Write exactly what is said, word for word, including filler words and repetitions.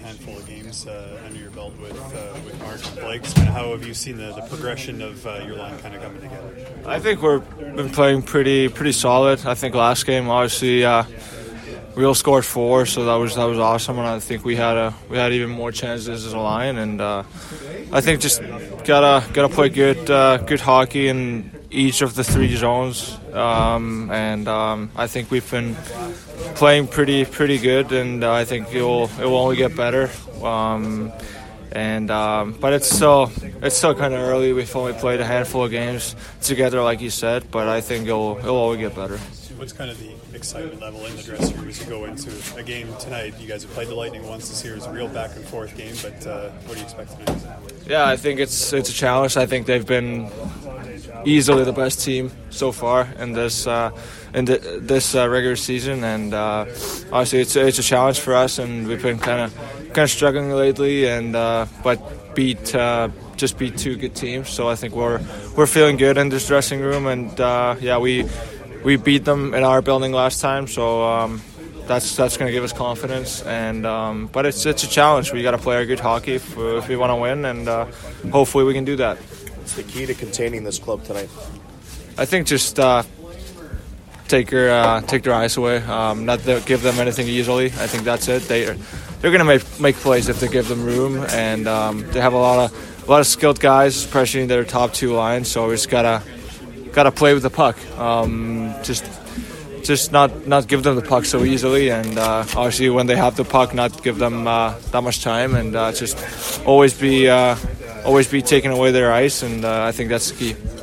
handful of games uh, under your belt with uh, with Mark and Blake. Kind of how have you seen the, the progression of uh, your line kind of coming together? I think we've been playing pretty pretty solid. I think last game, obviously, uh, we all scored four, so that was that was awesome. And I think we had a we had even more chances as a line. And uh, I think just gotta gotta play good uh, good hockey in each of the three zones. Um, and um, I think we've been playing pretty pretty good, and uh, I think it will it will only get better. Um, and um, but it's still it's still kind of early. We've only played a handful of games together, like you said. But I think it'll it'll always get better. What's kind of the excitement level in the dressing room as you go into a game tonight? You guys have played the Lightning once this year. It's a real back and forth game, but uh, what do you expect tonight? Yeah, I think it's it's a challenge. I think they've been easily the best team so far in this uh, in the, this uh, regular season, and uh, obviously it's it's a challenge for us, and we've been kind of kind of struggling lately, and uh, but beat uh, just beat two good teams, so I think we're we're feeling good in this dressing room, and uh, yeah, we we beat them in our building last time, so um, that's that's going to give us confidence, and um, but it's it's a challenge. We got to play our good hockey if, if we want to win, and uh, hopefully we can do that. What's the key to containing this club tonight? I think just uh, take your uh, take their eyes away. Um, not to give them anything easily. I think that's it. They they're gonna make make plays if they give them room, and um, they have a lot of a lot of skilled guys, especially in their top two lines. So we just gotta gotta play with the puck. Um, just just not not give them the puck so easily, and uh, obviously when they have the puck, not give them uh, that much time, and uh, just always be. Uh, Always be taking away their ice, and uh, I think that's the key.